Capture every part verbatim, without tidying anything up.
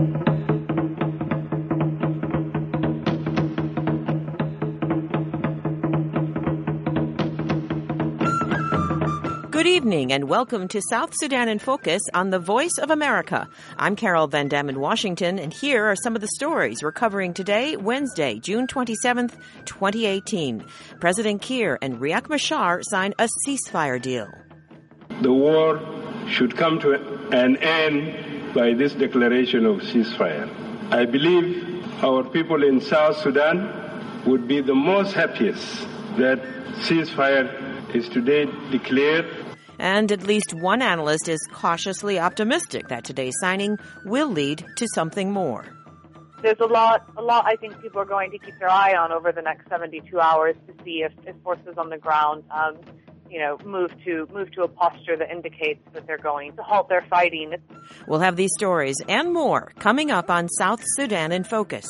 Good evening and welcome to South Sudan in Focus on the Voice of America. I'm Carol Van Dam in Washington, and here are some of the stories we're covering today, Wednesday, June twenty-seventh, twenty eighteen. President Kiir and Riek Machar signed a ceasefire deal. The war should come to an end by this declaration of ceasefire. I believe our people in South Sudan would be the most happiest that ceasefire is today declared. And at least one analyst is cautiously optimistic that today's signing will lead to something more. There's a lot, a lot I think people are going to keep their eye on over the next seventy-two hours to see if, if forces on the ground, um, you know, move to move to a posture that indicates that they're going to halt their fighting. We'll have these stories and more coming up on South Sudan in Focus.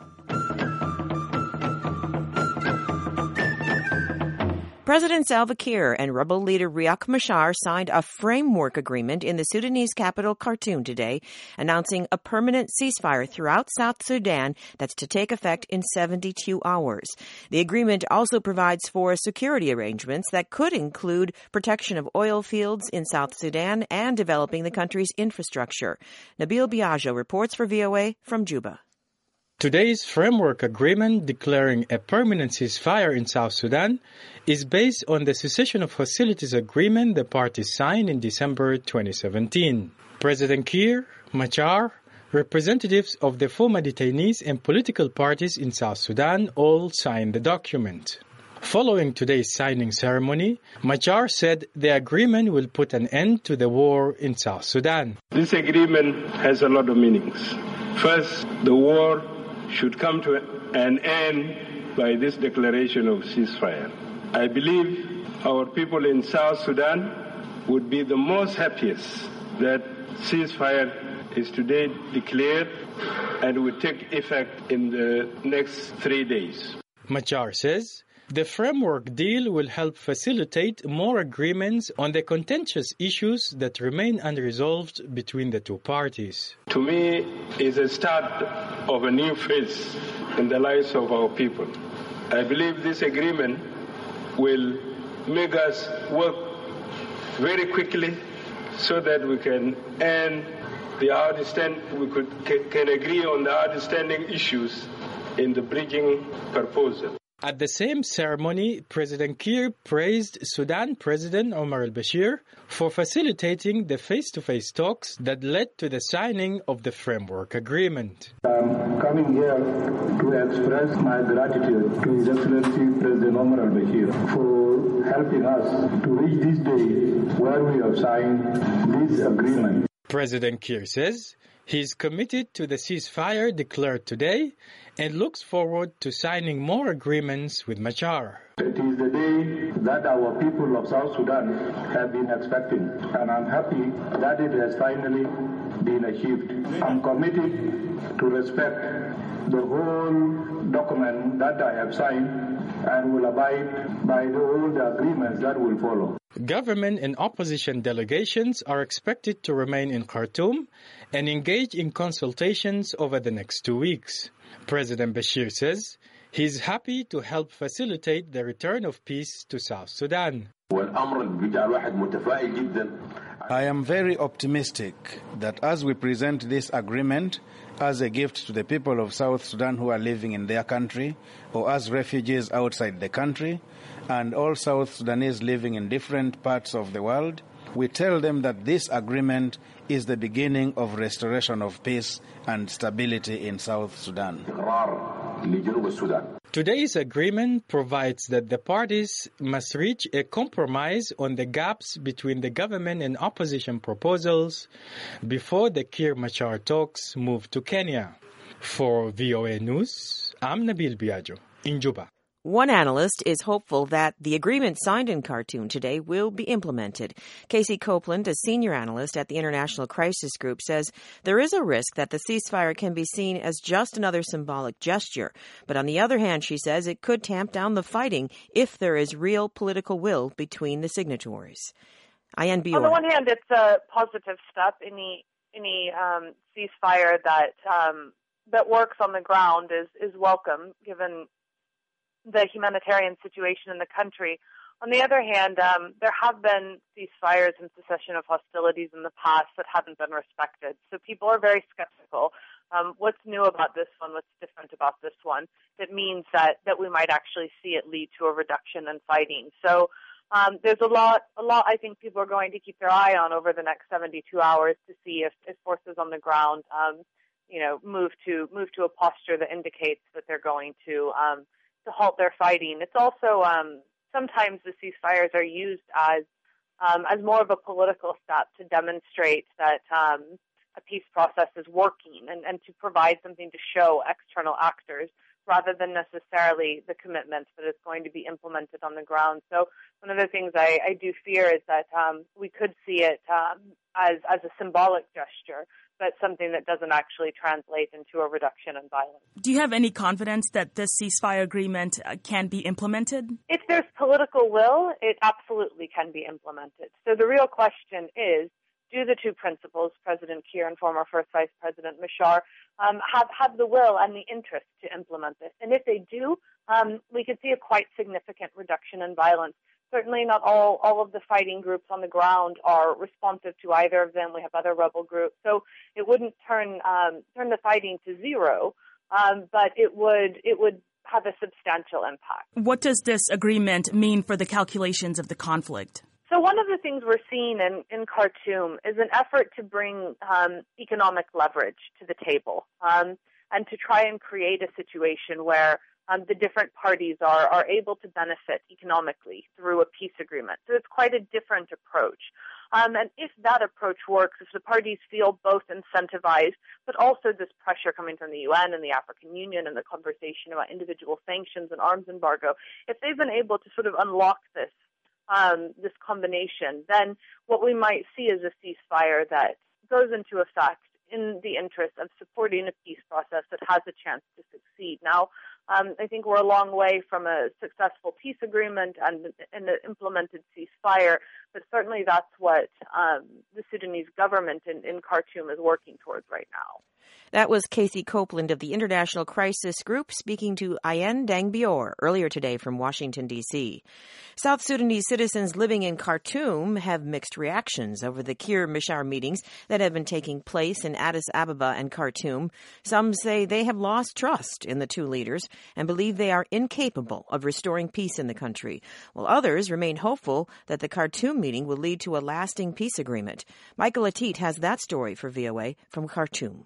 President Salva Kiir and rebel leader Riek Machar signed a framework agreement in the Sudanese capital Khartoum today, announcing a permanent ceasefire throughout South Sudan that's to take effect in seventy-two hours. The agreement also provides for security arrangements that could include protection of oil fields in South Sudan and developing the country's infrastructure. Nabil Biagio reports for V O A from Juba. Today's framework agreement declaring a permanent ceasefire in South Sudan is based on the cessation of hostilities agreement the parties signed in December twenty seventeen. President Kiir, Machar, representatives of the former detainees and political parties in South Sudan all signed the document. Following today's signing ceremony, Machar said the agreement will put an end to the war in South Sudan. This agreement has a lot of meanings. First, the war should come to an end by this declaration of ceasefire. I believe our people in South Sudan would be the most happiest that ceasefire is today declared and will take effect in the next three days. Machar says the framework deal will help facilitate more agreements on the contentious issues that remain unresolved between the two parties. To me, it's a start of a new phase in the lives of our people. I believe this agreement will make us work very quickly so that we can end the outstanding, we could, can, can agree on the outstanding issues in the bridging proposal. At the same ceremony, President Kiir praised Sudan President Omar al-Bashir for facilitating the face-to-face talks that led to the signing of the framework agreement. I'm coming here to express my gratitude to His Excellency President Omar al-Bashir for helping us to reach this day where we have signed this agreement. President Kiir says he is committed to the ceasefire declared today and looks forward to signing more agreements with Machar. It is the day that our people of South Sudan have been expecting, and I'm happy that it has finally been achieved. I'm committed to respect the whole document that I have signed and will abide by the, all the agreements that will follow. Government and opposition delegations are expected to remain in Khartoum and engage in consultations over the next two weeks. President Bashir says he is happy to help facilitate the return of peace to South Sudan. I am very optimistic that as we present this agreement as a gift to the people of South Sudan who are living in their country or as refugees outside the country, and all South Sudanese living in different parts of the world, we tell them that this agreement is the beginning of restoration of peace and stability in South Sudan. Today's agreement provides that the parties must reach a compromise on the gaps between the government and opposition proposals before the Kiir-Machar talks move to Kenya. For V O A News, I'm Nabil Biagio in Juba. One analyst is hopeful that the agreement signed in Khartoum today will be implemented. Casey Copeland, a senior analyst at the International Crisis Group, says there is a risk that the ceasefire can be seen as just another symbolic gesture. But on the other hand, she says it could tamp down the fighting if there is real political will between the signatories. Ayan Bior. On the one hand, it's a positive step. Any any um, ceasefire that um, that works on the ground is, is welcome, given the humanitarian situation in the country. On the other hand, um, there have been ceasefires and cessation of hostilities in the past that haven't been respected. So people are very skeptical. Um, what's new about this one? What's different about this one? That means that, that we might actually see it lead to a reduction in fighting. So um, there's a lot, a lot I think people are going to keep their eye on over the next seventy-two hours to see if, if forces on the ground, um, you know, move to move to a posture that indicates that they're going to um, to halt their fighting. It's also um, sometimes the ceasefires are used as um, as more of a political step to demonstrate that um, a peace process is working and, and to provide something to show external actors rather than necessarily the commitment that is going to be implemented on the ground. So one of the things I, I do fear is that um, we could see it um, as, as a symbolic gesture, but something that doesn't actually translate into a reduction in violence. Do you have any confidence that this ceasefire agreement uh, can be implemented? If there's political will, it absolutely can be implemented. So the real question is, do the two principals, President Kiir and former First Vice President Machar, um, have, have the will and the interest to implement this? And if they do, um, we could see a quite significant reduction in violence. Certainly not all, all of the fighting groups on the ground are responsive to either of them. We have other rebel groups. So it wouldn't turn um, turn the fighting to zero, um, but it would it would have a substantial impact. What does this agreement mean for the calculations of the conflict? So one of the things we're seeing in, in Khartoum is an effort to bring um, economic leverage to the table um, and to try and create a situation where um, the different parties are, are able to benefit economically through a peace agreement. So it's quite a different approach. Um, and if that approach works, if the parties feel both incentivized, but also this pressure coming from the U N and the African Union and the conversation about individual sanctions and arms embargo, if they've been able to sort of unlock this Um, this combination, then what we might see is a ceasefire that goes into effect in the interest of supporting a peace process that has a chance to succeed. Now, um, I think we're a long way from a successful peace agreement and, and an implemented ceasefire, but certainly that's what um, the Sudanese government in, in Khartoum is working towards right now. That was Casey Copeland of the International Crisis Group speaking to Ayen Dangbior earlier today from Washington, D C. South Sudanese citizens living in Khartoum have mixed reactions over the Kiir-Machar meetings that have been taking place in Addis Ababa and Khartoum. Some say they have lost trust in the two leaders and believe they are incapable of restoring peace in the country, while others remain hopeful that the Khartoum meeting will lead to a lasting peace agreement. Michael Atit has that story for V O A from Khartoum.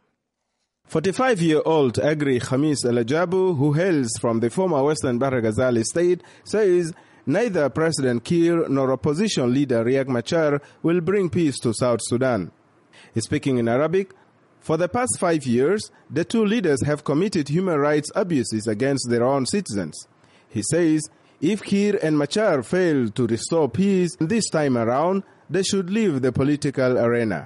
forty-five-year-old Agri Khamis El-Ajabu, who hails from the former Western Bahr Ghazali state, says neither President Kiir nor opposition leader Riek Machar will bring peace to South Sudan. Speaking in Arabic, for the past five years, the two leaders have committed human rights abuses against their own citizens. He says if Kiir and Machar fail to restore peace this time around, they should leave the political arena.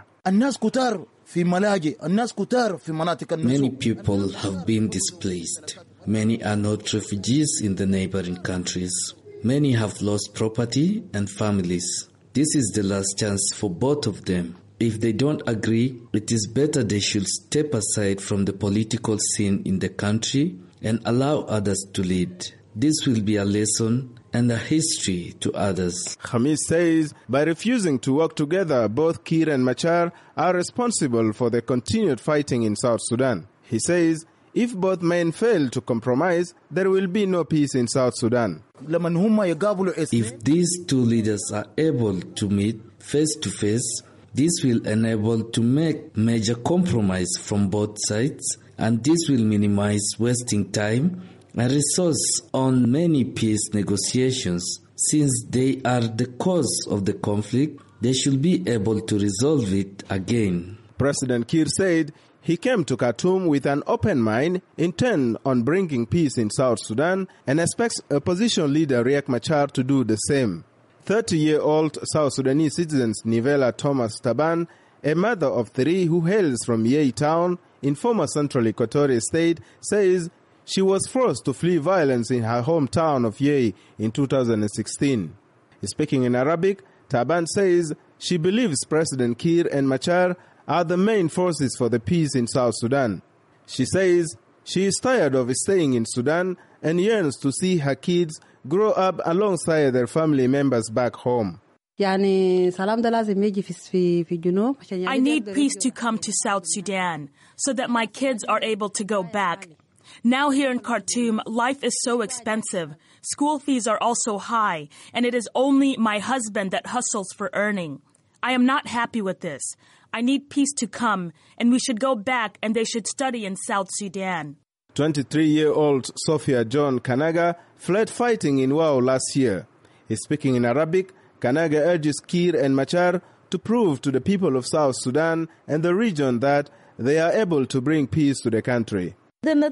Many people have been displaced. Many are not refugees in the neighboring countries. Many have lost property and families. This is the last chance for both of them. If they don't agree, it is better they should step aside from the political scene in the country and allow others to lead. This will be a lesson and a history to others. Khamis says by refusing to work together, both Kiir and Machar are responsible for the continued fighting in South Sudan. He says if both men fail to compromise, there will be no peace in South Sudan. If these two leaders are able to meet face to face, this will enable to make major compromise from both sides, and this will minimize wasting time and resource on many peace negotiations. Since they are the cause of the conflict, they should be able to resolve it again. President Kiir said he came to Khartoum with an open mind, intent on bringing peace in South Sudan, and expects opposition leader Riek Machar to do the same. thirty-year-old South Sudanese citizen Nivela Thomas Taban, a mother of three who hails from Yei town in former Central Equatoria State, says she was forced to flee violence in her hometown of Yei in two thousand sixteen. Speaking in Arabic, Taban says she believes President Kiir and Machar are the main forces for the peace in South Sudan. She says she is tired of staying in Sudan and yearns to see her kids grow up alongside their family members back home. I need peace to come to South Sudan so that my kids are able to go back. Now here in Khartoum, life is so expensive. School fees are also high, and it is only my husband that hustles for earning. I am not happy with this. I need peace to come, and we should go back and they should study in South Sudan. twenty-three-year-old Sophia John Kanaga fled fighting in Wau last year. Speaking in Arabic, Kanaga urges Kiir and Machar to prove to the people of South Sudan and the region that they are able to bring peace to the country. I want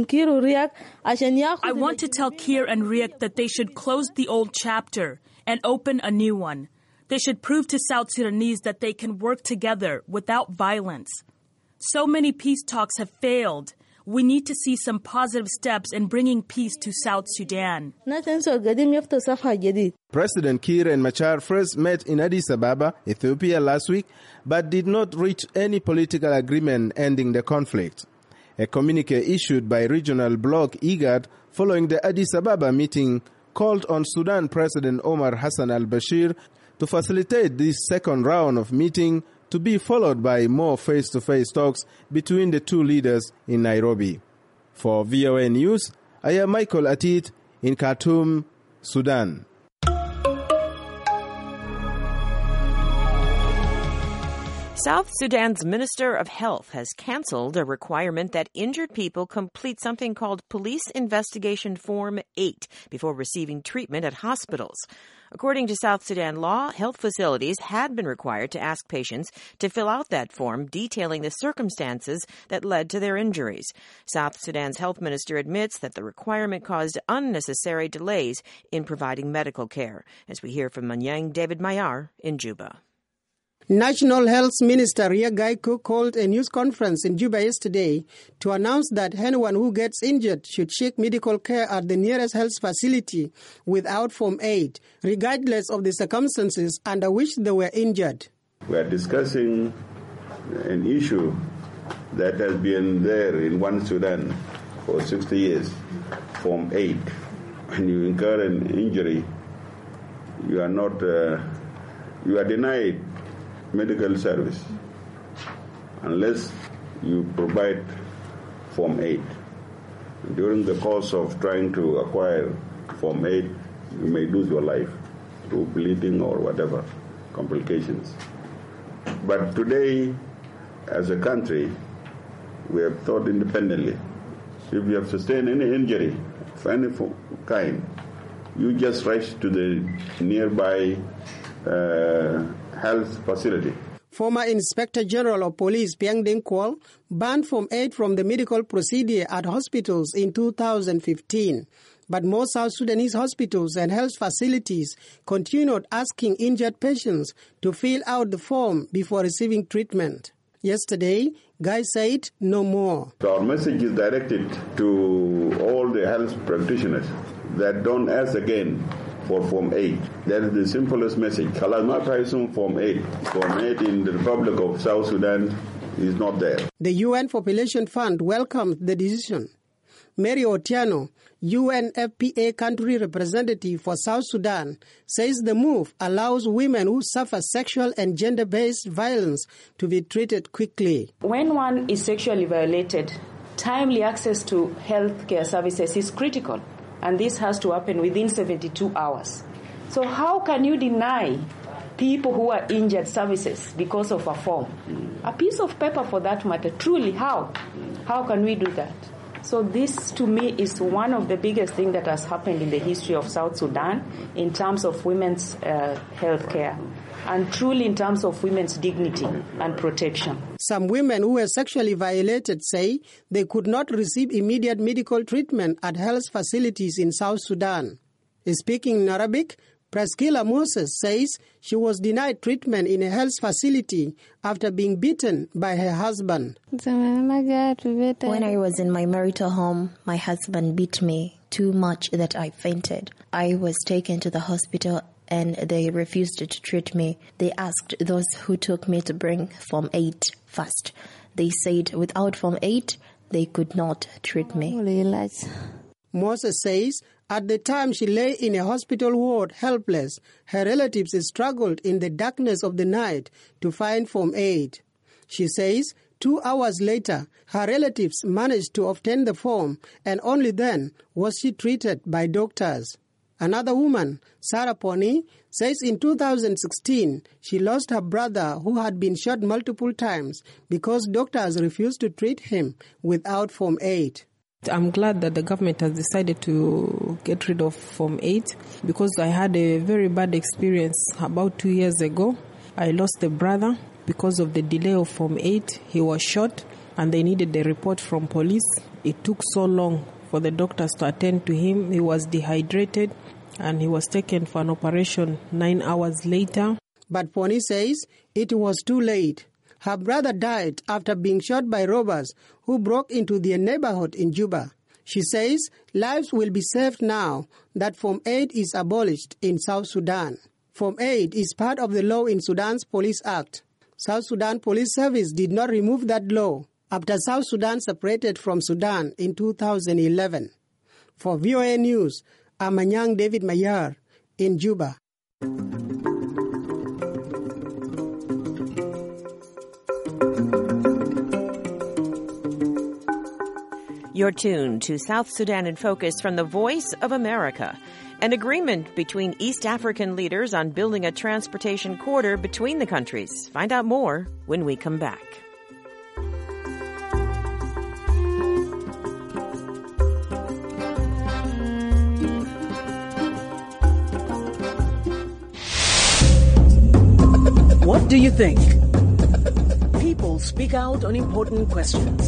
to tell Kiir and Riek that they should close the old chapter and open a new one. They should prove to South Sudanese that they can work together without violence. So many peace talks have failed. We need to see some positive steps in bringing peace to South Sudan. President Kiir and Machar first met in Addis Ababa, Ethiopia last week, but did not reach any political agreement ending the conflict. A communique issued by regional bloc IGAD following the Addis Ababa meeting called on Sudan President Omar Hassan al-Bashir to facilitate this second round of meeting to be followed by more face-to-face talks between the two leaders in Nairobi. For V O A News, I am Michael Atit in Khartoum, Sudan. South Sudan's Minister of Health has canceled a requirement that injured people complete something called Police Investigation Form eight before receiving treatment at hospitals. According to South Sudan law, health facilities had been required to ask patients to fill out that form detailing the circumstances that led to their injuries. South Sudan's health minister admits that the requirement caused unnecessary delays in providing medical care. As we hear from Manyang David Mayar in Juba. National Health Minister Riek Gaiko called a news conference in Juba yesterday to announce that anyone who gets injured should seek medical care at the nearest health facility without Form eight, regardless of the circumstances under which they were injured. We are discussing an issue that has been there in One Sudan for sixty years, Form eight. When you incur an injury, you are not, uh, you are denied medical service unless you provide Form eight. During the course of trying to acquire Form eight, you may lose your life through bleeding or whatever complications. But today, as a country, we have thought independently. If you have sustained any injury of any kind, you just rush to the nearby uh, health facility. Former Inspector General of Police Piang Deng Kual banned Form eight from the medical procedure at hospitals in two thousand fifteen. But most South Sudanese hospitals and health facilities continued asking injured patients to fill out the form before receiving treatment. Yesterday, Guy said no more. Our message is directed to all the health practitioners that don't ask again for Form eight. That is the simplest message. Kalamakaisum Form eight. Form eight in the Republic of South Sudan is not there. The U N Population Fund welcomed the decision. Mary Otiano, U N F P A country representative for South Sudan, says the move allows women who suffer sexual and gender-based violence to be treated quickly. When one is sexually violated, timely access to health care services is critical. And this has to happen within seventy-two hours. So how can you deny people who are injured services because of a form? A piece of paper for that matter, truly, how? How can we do that? So this, to me, is one of the biggest things that has happened in the history of South Sudan in terms of women's uh, health care and truly in terms of women's dignity and protection. Some women who were sexually violated say they could not receive immediate medical treatment at health facilities in South Sudan. Speaking in Arabic, Praskila Moses says she was denied treatment in a health facility after being beaten by her husband. When I was in my marital home, my husband beat me too much that I fainted. I was taken to the hospital and they refused to treat me. They asked those who took me to bring Form eight fast. They said without Form eight, they could not treat me. Moses says at the time she lay in a hospital ward helpless, her relatives struggled in the darkness of the night to find Form eight. She says two hours later, her relatives managed to obtain the form, and only then was she treated by doctors. Another woman, Sarah Pony, says in two thousand sixteen she lost her brother who had been shot multiple times because doctors refused to treat him without Form eight. I'm glad that the government has decided to get rid of Form eight because I had a very bad experience about two years ago. I lost a brother because of the delay of Form eight. He was shot and they needed the report from police. It took so long for the doctors to attend to him. He was dehydrated and he was taken for an operation nine hours later. But Pony says it was too late. Her brother died after being shot by robbers who broke into their neighborhood in Juba. She says lives will be saved now that Form eight is abolished in South Sudan. Form eight is part of the law in Sudan's Police Act. South Sudan Police Service did not remove that law after South Sudan separated from Sudan in two thousand eleven. For V O A News, I'm Anyang David Mayar in Juba. You're tuned to South Sudan in Focus from the Voice of America. An agreement between East African leaders on building a transportation corridor between the countries. Find out more when we come back. What do you think? People speak out on important questions.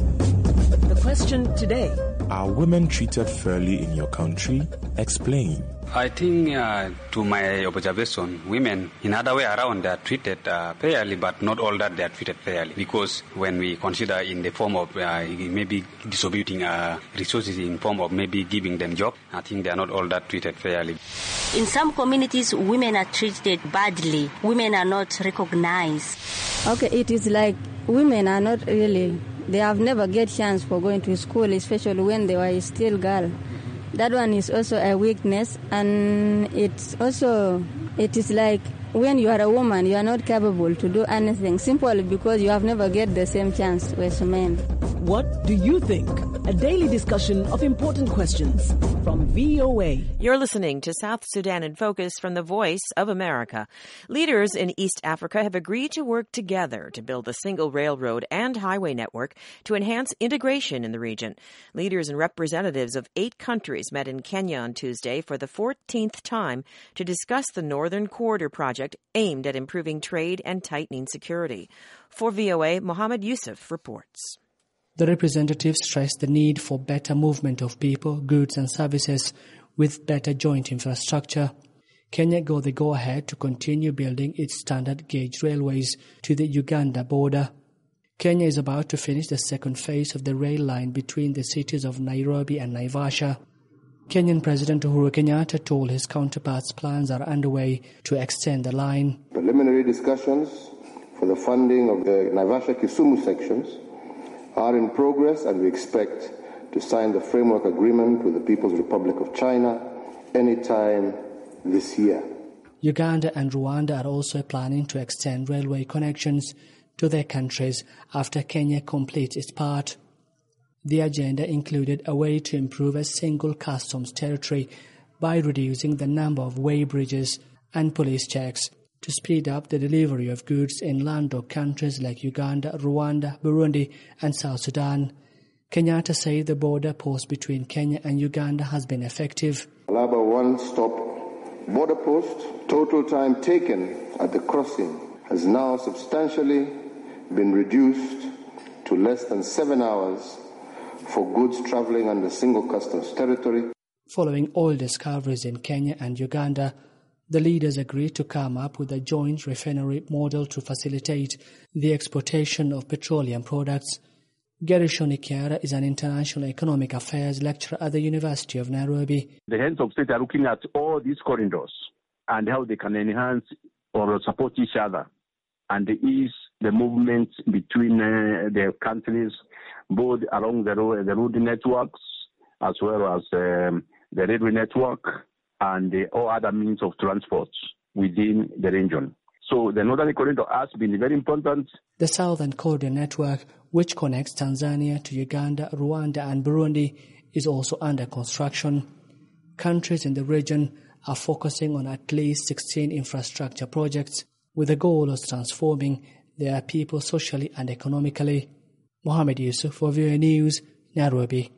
The question today: are women treated fairly in your country? Explain. I think, uh, to my observation, women in other way around are treated uh, fairly, but not all that they are treated fairly. Because when we consider in the form of uh, maybe distributing uh, resources in form of maybe giving them job, I think they are not all that treated fairly. In some communities, women are treated badly. Women are not recognized. Okay, it is like women are not really, they have never get chance for going to school, especially when they were still girl. That one is also a weakness, and it's also, it is like when you are a woman, you are not capable to do anything, simply because you have never get the same chance as men. What do you think? A daily discussion of important questions from V O A. You're listening to South Sudan in Focus from the Voice of America. Leaders in East Africa have agreed to work together to build a single railroad and highway network to enhance integration in the region. Leaders and representatives of eight countries met in Kenya on Tuesday for the fourteenth time to discuss the Northern Corridor project aimed at improving trade and tightening security. For V O A, Mohammed Yusuf reports. The representatives stressed the need for better movement of people, goods and services with better joint infrastructure. Kenya got the go-ahead to continue building its standard gauge railways to the Uganda border. Kenya is about to finish the second phase of the rail line between the cities of Nairobi and Naivasha. Kenyan President Uhuru Kenyatta told his counterparts plans are underway to extend the line. Preliminary discussions for the funding of the Naivasha-Kisumu sections are in progress, and we expect to sign the framework agreement with the People's Republic of China anytime this year. Uganda and Rwanda are also planning to extend railway connections to their countries after Kenya completes its part. The agenda included a way to improve a single customs territory by reducing the number of weighbridges and police checks to speed up the delivery of goods in landlocked countries like Uganda, Rwanda, Burundi, and South Sudan. Kenyatta said the border post between Kenya and Uganda has been effective. Malaba one-stop border post, total time taken at the crossing has now substantially been reduced to less than seven hours for goods traveling under single customs territory. Following oil discoveries in Kenya and Uganda, the leaders agreed to come up with a joint refinery model to facilitate the exportation of petroleum products. Gershon Ikiara is an international economic affairs lecturer at the University of Nairobi. The heads of state are looking at all these corridors and how they can enhance or support each other and ease the movement between uh, the countries, both along the road, the road networks, as well as um, the railway network and the, all other means of transport within the region. So the Northern Corridor has been very important. The Southern Corridor network, which connects Tanzania to Uganda, Rwanda and Burundi, is also under construction. Countries in the region are focusing on at least sixteen infrastructure projects with the goal of transforming their people socially and economically. Mohammed Yusuf for V O A News, Nairobi.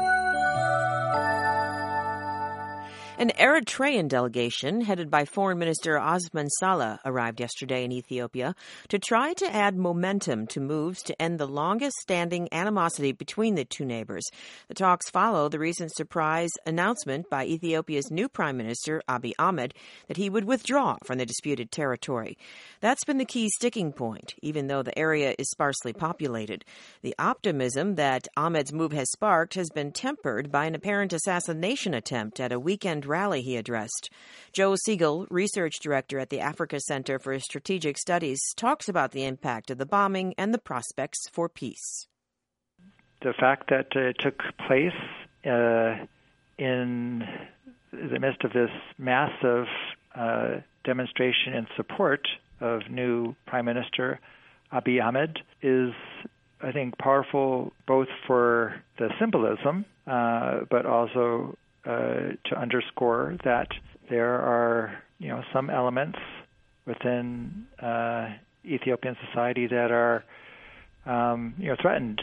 An Eritrean delegation headed by Foreign Minister Osman Saleh arrived yesterday in Ethiopia to try to add momentum to moves to end the longest-standing animosity between the two neighbors. The talks follow the recent surprise announcement by Ethiopia's new Prime Minister, Abiy Ahmed, that he would withdraw from the disputed territory. That's been the key sticking point, even though the area is sparsely populated. The optimism that Ahmed's move has sparked has been tempered by an apparent assassination attempt at a weekend rally he addressed. Joe Siegel, research director at the Africa Center for Strategic Studies, talks about the impact of the bombing and the prospects for peace. The fact that it took place uh, in the midst of this massive uh, demonstration in support of new Prime Minister Abiy Ahmed is, I think, powerful both for the symbolism, uh, but also Uh, to underscore that there are, you know, some elements within uh, Ethiopian society that are, um, you know, threatened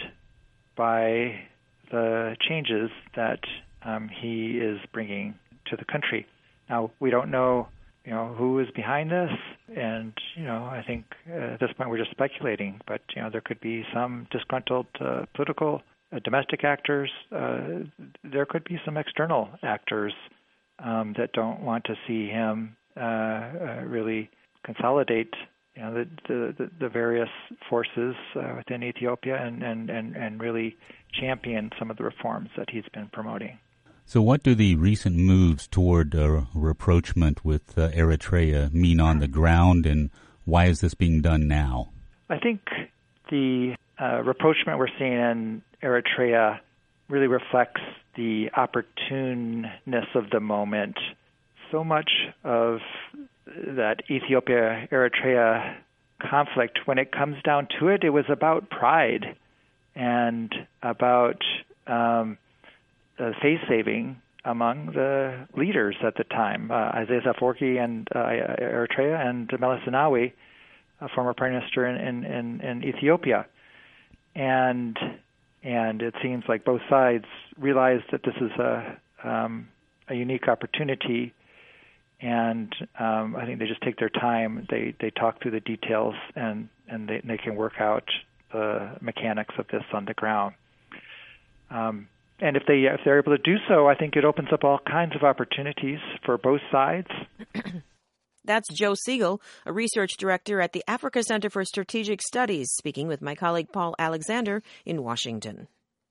by the changes that um, he is bringing to the country. Now, we don't know, you know, who is behind this, and, you know, I think uh, at this point we're just speculating, but, you know, there could be some disgruntled uh, political Uh, domestic actors. Uh, there could be some external actors um, that don't want to see him uh, uh, really consolidate, you know, the, the, the various forces uh, within Ethiopia and, and, and, and really champion some of the reforms that he's been promoting. So what do the recent moves toward uh, rapprochement with uh, Eritrea mean on the ground, and why is this being done now? I think the uh, rapprochement we're seeing in Eritrea really reflects the opportuneness of the moment. So much of that Ethiopia-Eritrea conflict, when it comes down to it, it was about pride and about um, uh, face-saving among the leaders at the time, uh, Isaias Afwerki and uh, Eritrea, and Meles Zenawi, a former prime minister in, in, in, in Ethiopia. And and it seems like both sides realize that this is a um, a unique opportunity, and um, I think they just take their time. They they talk through the details, and and they, they can work out the mechanics of this on the ground. Um, and if they if they're able to do so, I think it opens up all kinds of opportunities for both sides. That's Joe Siegel, a research director at the Africa Center for Strategic Studies, speaking with my colleague Paul Alexander in Washington.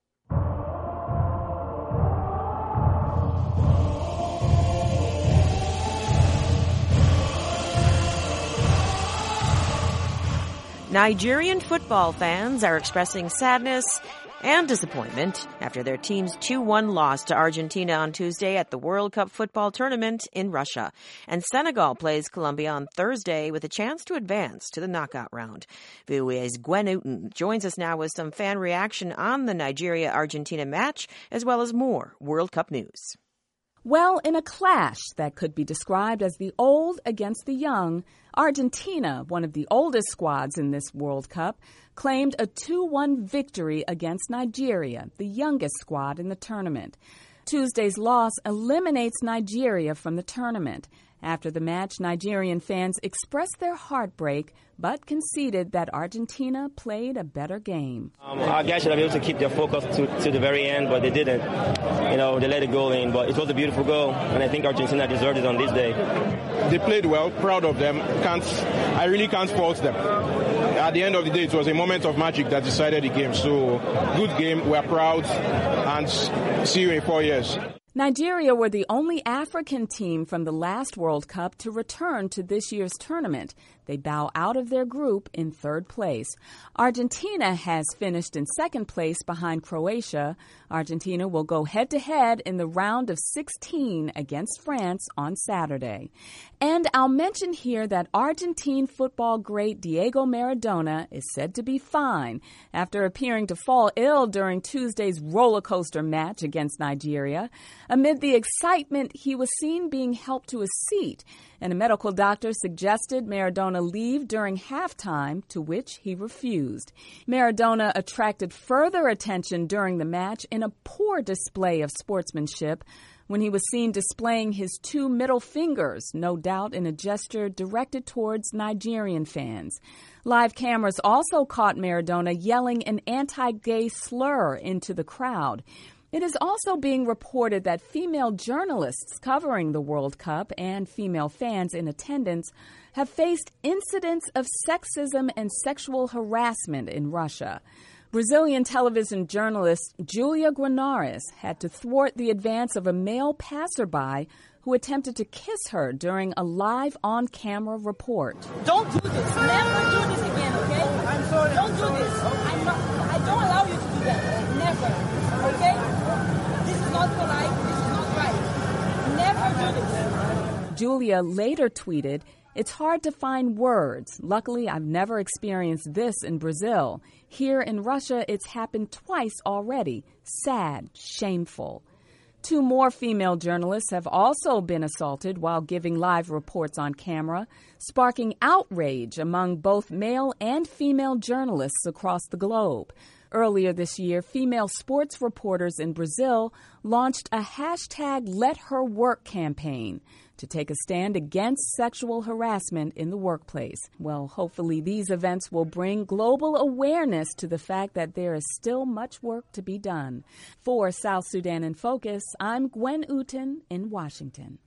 Nigerian football fans are expressing sadness and disappointment after their team's two one loss to Argentina on Tuesday at the World Cup football tournament in Russia. And Senegal plays Colombia on Thursday with a chance to advance to the knockout round. V O A's Gwen Newton joins us now with some fan reaction on the Nigeria-Argentina match, as well as more World Cup news. Well, in a clash that could be described as the old against the young, Argentina, one of the oldest squads in this World Cup, claimed a two one victory against Nigeria, the youngest squad in the tournament. Tuesday's loss eliminates Nigeria from the tournament. After the match, Nigerian fans expressed their heartbreak, but conceded that Argentina played a better game. Um, our guys should have been able to keep their focus to, to the very end, but they didn't. You know, they let it go in, but it was a beautiful goal, and I think Argentina deserved it on this day. They played well, proud of them. Can't, I really can't fault them. At the end of the day, it was a moment of magic that decided the game. So, good game, we're proud, and see you in four years. Nigeria were the only African team from the last World Cup to return to this year's tournament. They bow out of their group in third place. Argentina has finished in second place behind Croatia. Argentina will go head-to-head in the round of sixteen against France on Saturday. And I'll mention here that Argentine football great Diego Maradona is said to be fine after appearing to fall ill during Tuesday's roller coaster match against Nigeria. Amid the excitement, he was seen being helped to a seat, and a medical doctor suggested Maradona leave during halftime, to which he refused. Maradona attracted further attention during the match in a poor display of sportsmanship when he was seen displaying his two middle fingers, no doubt in a gesture directed towards Nigerian fans. Live cameras also caught Maradona yelling an anti-gay slur into the crowd. It is also being reported that female journalists covering the World Cup and female fans in attendance have faced incidents of sexism and sexual harassment in Russia. Brazilian television journalist Julia Guimarães had to thwart the advance of a male passerby who attempted to kiss her during a live on-camera report. Don't do this. Never do this again, okay? I'm sorry. Don't do this. I'm not, I don't allow you to do that. Never. Okay? This is not polite. This is not right. Never do this. Julia later tweeted, "It's hard to find words. Luckily, I've never experienced this in Brazil. Here in Russia, it's happened twice already. Sad, shameful." Two more female journalists have also been assaulted while giving live reports on camera, sparking outrage among both male and female journalists across the globe. Earlier this year, female sports reporters in Brazil launched a hashtag Let Her Work campaign to take a stand against sexual harassment in the workplace. Well, hopefully these events will bring global awareness to the fact that there is still much work to be done. For South Sudan in Focus, I'm Gwen Uten in Washington.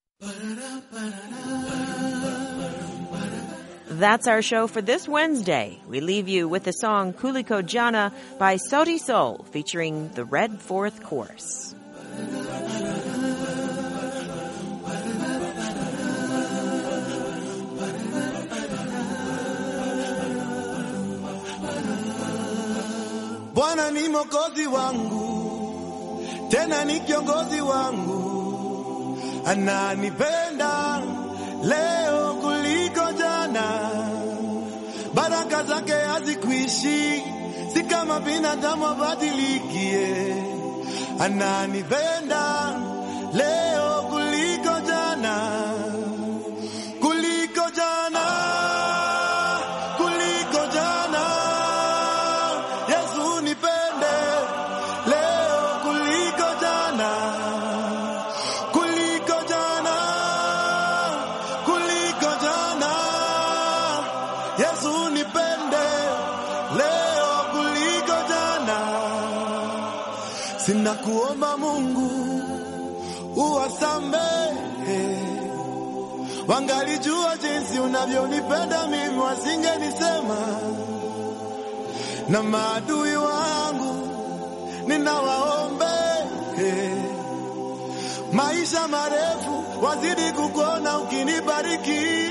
That's our show for this Wednesday. We leave you with the song Kuliko Jana by Sauti Sol featuring the Red Fourth Chorus. Bwana ni mwokozi wangu, tena ni kiongozi wangu, ananipenda leo kuliko jana, baraka zake hazikuishi, si kama binadamu abadilikie, ananipenda leo kuliko jana, kuliko jana. Sinakuomba Mungu uwasamehe, wangalijua jinsi unavyonipenda mimi wasingenisema, na maadui wangu ninawaombe maisha marefu wazidi kukuona ukinibariki.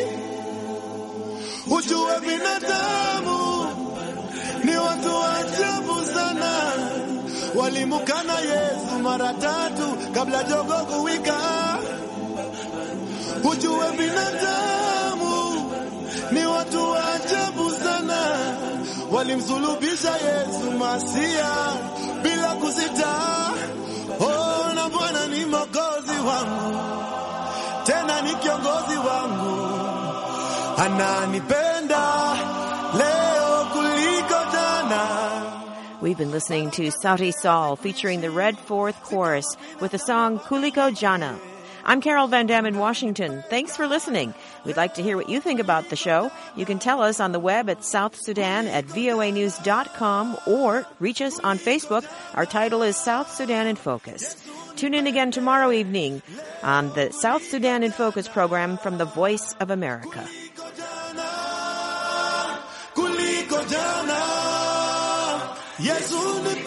Ujue binadamu ni watu wa ajabu sana, walimukana Yesu mara tatu kabla jogo kuwika. Ujue binadamu ni watu wa ajabu sana, walimsulubisha Yesu Masia bila kusita. Oh, na Bwana ni mwokozi wangu, tena ni kiongozi wangu, ananipenda leo kuliko jana. We've been listening to Sauti Sol featuring the Red Fourth Chorus with the song Kuliko Jana. I'm Carol Van Dam in Washington. Thanks for listening. We'd like to hear what you think about the show. You can tell us on the web at South Sudan at V O A news dot com or reach us on Facebook. Our title is South Sudan in Focus. Tune in again tomorrow evening on the South Sudan in Focus program from the Voice of America. Kuliko jana, Yesu ni